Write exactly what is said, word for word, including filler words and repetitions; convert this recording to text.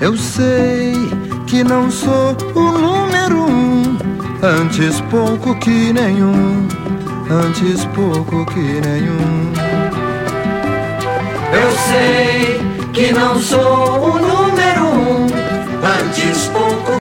Eu sei que não sou o número um, antes pouco que nenhum, antes pouco que nenhum. Eu sei que não sou o